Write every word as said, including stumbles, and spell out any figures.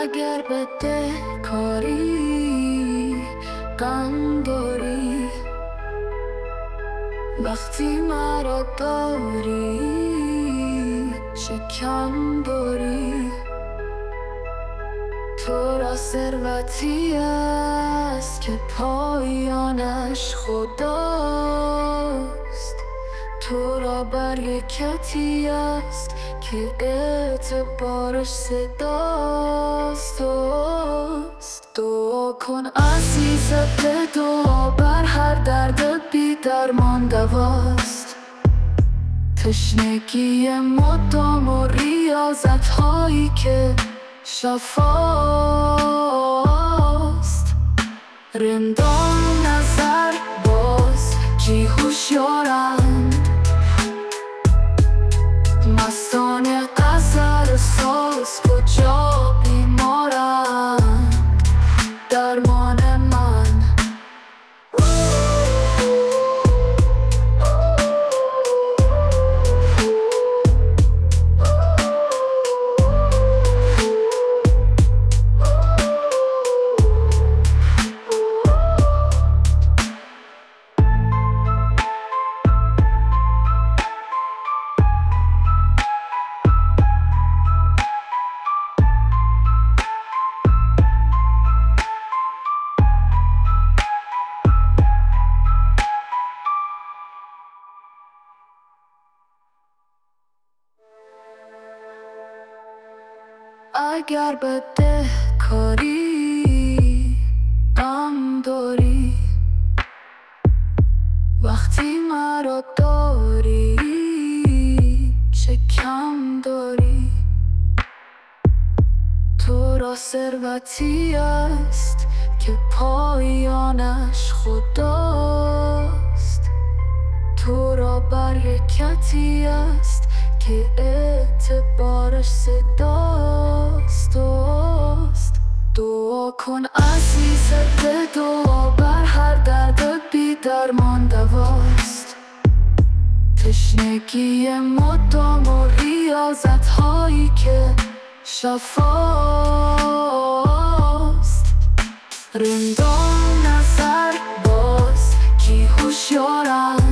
اگر بده کاری غم داری، وقتی مرا داری شکم داری. تو را ثروتی است که پایانش خداست، تو را برکتی است که اعتبارش صداست. دوست دعا کن عزیز، به دعا بر هر درد بی درمان دواست. تشنگی مدام و ریاضت هایی که شفاست. رندان نظر باز جی هوشیارند، مستان قصر ساز کجا بیمارند. درمان من اگر بده کاری غم داری، وقتی مرا داری چه کم داری. تو را ثروتی است که پایانش خداست، تو را برکتی است که اعتبارش صداست. دوست دعا کن عزیز، به دعا بر هر درد بی درمان دواست. تشنگی مدام و ریاضت هایی که شفاست. رندان نظر باز جی هوشیارند،